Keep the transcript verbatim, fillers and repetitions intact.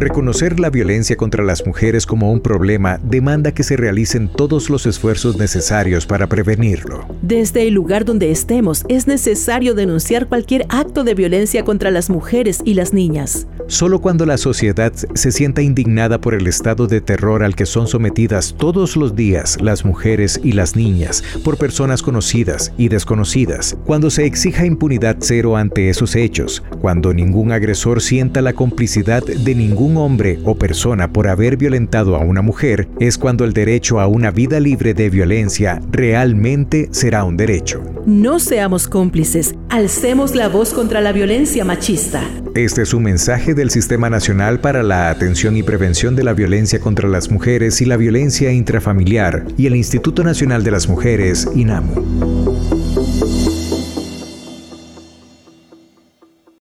Reconocer la violencia contra las mujeres como un problema demanda que se realicen todos los esfuerzos necesarios para prevenirlo. Desde el lugar donde estemos, es necesario denunciar cualquier acto de violencia contra las mujeres y las niñas. Solo cuando la sociedad se sienta indignada por el estado de terror al que son sometidas todos los días las mujeres y las niñas por personas conocidas y desconocidas, cuando se exija impunidad cero ante esos hechos, cuando ningún agresor sienta la complicidad de ningún hombre o persona por haber violentado a una mujer, es cuando el derecho a una vida libre de violencia realmente será un derecho. No seamos cómplices, alcemos la voz contra la violencia machista. Este es un mensaje del Sistema Nacional para la Atención y Prevención de la Violencia contra las Mujeres y la Violencia Intrafamiliar y el Instituto Nacional de las Mujeres, INAMU.